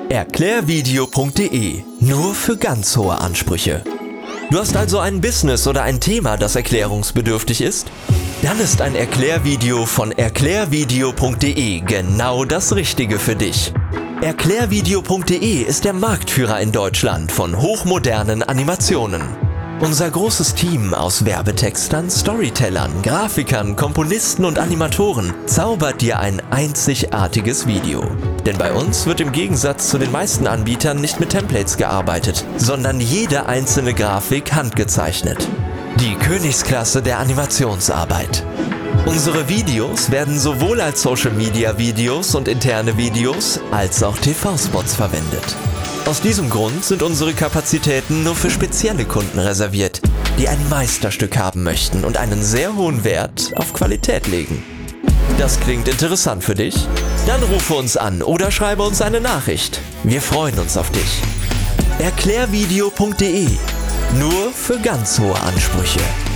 Erklärvideo.de. Nur für ganz hohe Ansprüche. Du hast also ein Business oder ein Thema, das erklärungsbedürftig ist? Dann ist ein Erklärvideo von Erklärvideo.de genau das Richtige für dich. Erklärvideo.de ist der Marktführer in Deutschland von hochmodernen Animationen. Unser großes Team aus Werbetextern, Storytellern, Grafikern, Komponisten und Animatoren zaubert dir ein einzigartiges Video. Denn bei uns wird im Gegensatz zu den meisten Anbietern nicht mit Templates gearbeitet, sondern jede einzelne Grafik handgezeichnet. Die Königsklasse der Animationsarbeit. Unsere Videos werden sowohl als Social-Media-Videos und interne Videos als auch TV-Spots verwendet. Aus diesem Grund sind unsere Kapazitäten nur für spezielle Kunden reserviert, die ein Meisterstück haben möchten und einen sehr hohen Wert auf Qualität legen. Das klingt interessant für dich? Dann rufe uns an oder schreibe uns eine Nachricht. Wir freuen uns auf dich. Erklärvideo.de. Nur für ganz hohe Ansprüche.